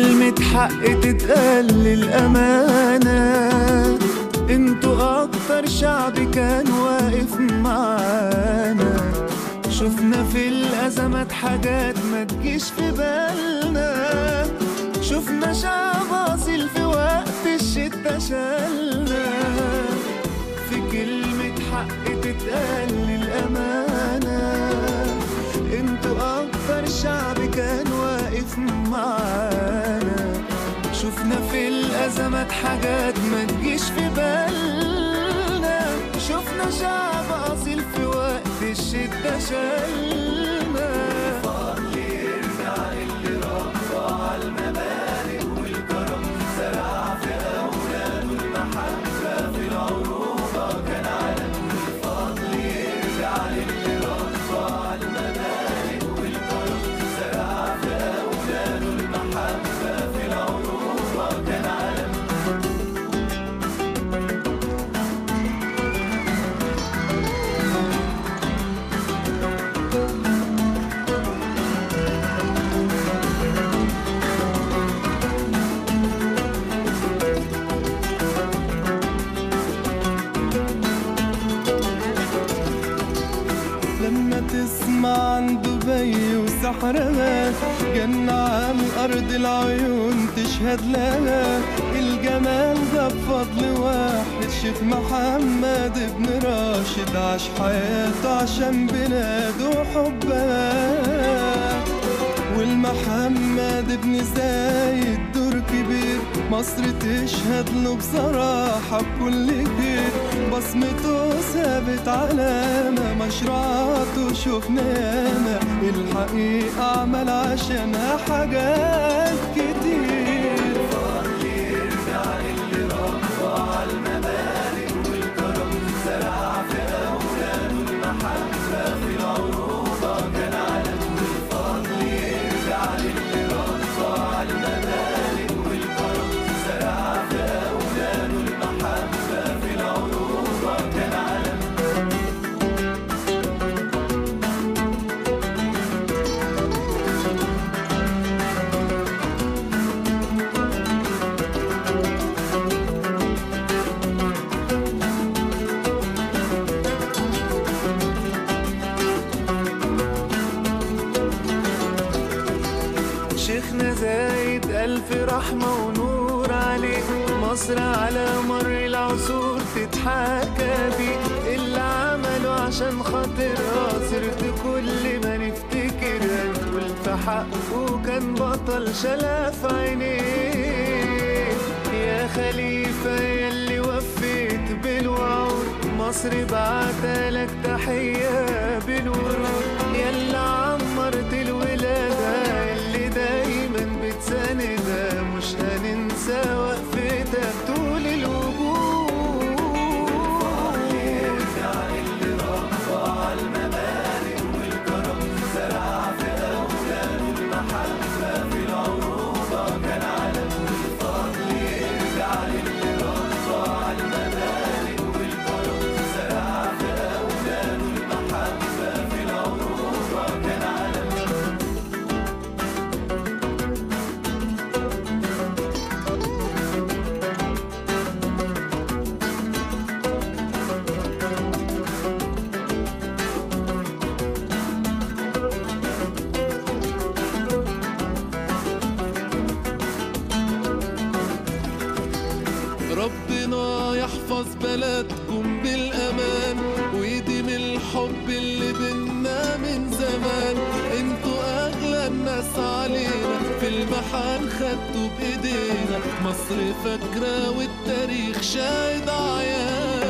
كلمة حق تتقال للأمانة، انتوا أكتر شعب كان واقف معانا. شفنا في الأزمات حاجات ما تجيش في بالنا، شفنا شعب أصيل في وقت الشدة شالنا. في كلمة حق تتقال للأمانة، انتوا أكتر شعب كان واقف معانا. شفنا في الأزمات حاجات ما تجيش في بالنا، شفنا شعب أصيل في وقت الشدة شالنا. فضل يرجع للي رفع المبادئ والكرم، زرع في أولاده المحبة في العروبة كان علم. الفضل يرجع للي رفع المبادئ والكرم، زرع في أولاده المحبة في العروبة كان علم. لما تسمع عن دبي وسحرها، جنة عن أرض العيون تشهد لها. الجمال ده بفضل واحد، شيخ محمد بن راشد، عاش حياته عشان بلاده وحبها. والمحمد بن زايد دور كبير، مصر تشهد له بصراحة بكل خير. بصمته ثابت علامة، مشروعاته شفنا ياما، الحقيقة عمل عشانها حاجات كتير. فضل يرجع للي رفع المبادئ والكرم، زرع في أولاده المحبة في العروبة كان علم. الفضل يرجع للي رفع المبادئ والكرم، زرع في أولاده المحبة في العروبة كان علم. شيخنا زايد ألف رحمة ونور عليه، مصر على مر العصور تتحاكى بيه. اللي عمله عشان خاطرها صرت كل ما نفتكرها نقول في حقه كان بطل شلا في عينيه. يا خليفة يلي وفيت بالوعود، مصر بعتلك تحية بالورود. يلي عمرت الولادة يلي دايما بتساندها، مش هننسى وقفتها طول الوجود. يرجع اللي رفع المبادئ والكرم، زرع في أولاده المحبة في العروبة كان علم. الفضل يرجع اللي رفع المبادئ والكرم، زرع في أولاده المحبة في العروبة كان علم. ربنا يحفظ بلدكم بالأمان، ويديم الحب اللي بينا من زمان. انتوا أغلى الناس علينا، في المحن خدتوا بإيدينا. مصر فاكرة والتاريخ شاهد عيان.